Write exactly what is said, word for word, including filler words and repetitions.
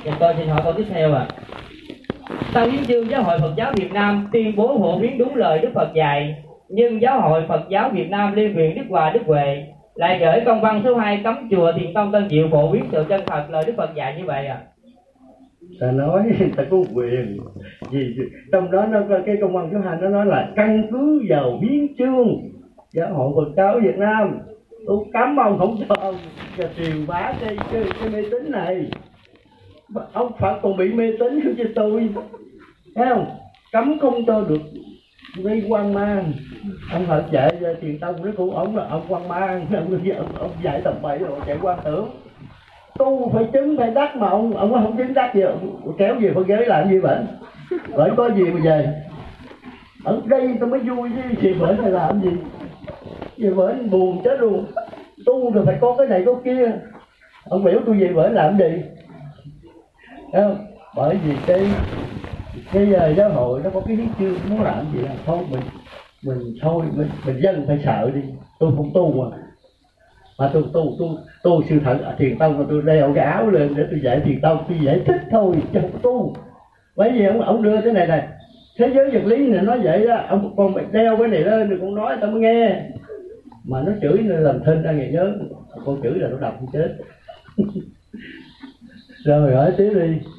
Thì tôi xin hỏi câu tiếp theo ạ. À. Sau hiến chương Giáo hội Phật giáo Việt Nam tuyên bố phổ biến đúng lời Đức Phật dạy, nhưng Giáo hội Phật giáo Việt Nam Liên viện Đức Hòa Đức Huệ lại gửi công văn số hai cấm chùa Thiền Tông Tân Diệu phổ biến sự chân thật lời Đức Phật dạy như vậy à? Ta nói ta có quyền gì trong đó nó có cái công văn số hai, nó nói là căn cứ vào hiến chương Giáo hội Phật giáo Việt Nam, tôi cấm ông không cho ông truyền bá cái, cái cái mê tín này. Ông Phật còn bị mê tín không chứ tôi, thấy không? Cấm không cho được gây quan mang. Ông Phật dạy Thiền Tông nó cũng ông là ông quan mang, ông, ông, ông dạy tầm bậy rồi chạy quan tưởng. Tu phải chứng phải đắc mà ông ông không chứng đắc gì, ông kéo về Phật giới làm gì vậy? Bởi có gì mà về? Ở đây tôi mới vui chứ chị bởi này làm gì? Về bởi buồn chết luôn. Tu rồi phải có cái này có kia. Ông biểu tôi về bởi làm gì? Thấy không? Bởi vì cái cái uh, giáo hội nó có cái hiến chương, muốn làm gì là thôi mình mình thôi mình mình dân phải sợ đi. Tôi không tu mà mà tôi tu tu tu sự thật ở Thiền Tông, mà tôi đeo cái áo lên để tôi dạy Thiền Tông, tôi giải thích thôi chứ không tu. Bởi vì ông ông đưa cái này này, thế giới vật lý này nói vậy đó, ông con mày đeo cái này lên rồi con nói tao mới nghe. Mà nó chửi nên làm thinh ra ngày nhớ, con chửi là nó đập không chết. Rồi hỏi tiếp đi.